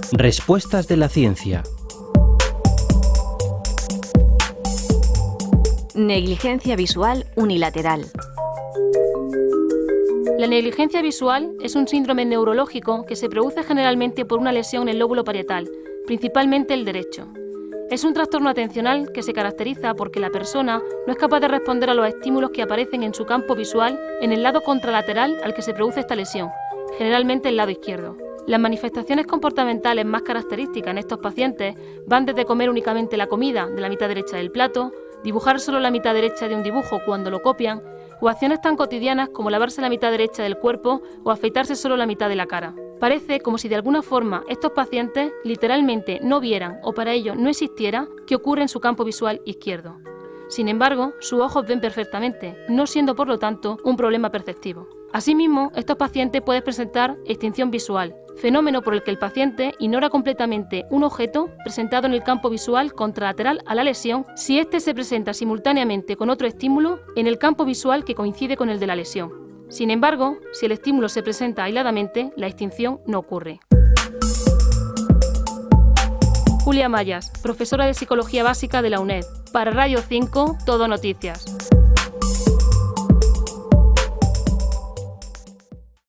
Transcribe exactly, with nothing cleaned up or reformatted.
Respuestas de la ciencia. Negligencia visual unilateral. La negligencia visual es un síndrome neurológico que se produce generalmente por una lesión en el lóbulo parietal, principalmente el derecho. Es un trastorno atencional que se caracteriza porque la persona no es capaz de responder a los estímulos que aparecen en su campo visual en el lado contralateral al que se produce esta lesión, generalmente el lado izquierdo. Las manifestaciones comportamentales más características en estos pacientes van desde comer únicamente la comida de la mitad derecha del plato, dibujar solo la mitad derecha de un dibujo cuando lo copian, o acciones tan cotidianas como lavarse la mitad derecha del cuerpo o afeitarse solo la mitad de la cara. Parece como si de alguna forma estos pacientes literalmente no vieran o para ellos no existiera qué ocurre en su campo visual izquierdo. Sin embargo, sus ojos ven perfectamente, no siendo por lo tanto un problema perceptivo. Asimismo, estos pacientes pueden presentar extinción visual, fenómeno por el que el paciente ignora completamente un objeto presentado en el campo visual contralateral a la lesión si éste se presenta simultáneamente con otro estímulo en el campo visual que coincide con el de la lesión. Sin embargo, si el estímulo se presenta aisladamente, la extinción no ocurre. Julia Mayas, profesora de Psicología Básica de la UNED. Para Radio cinco, Todo Noticias.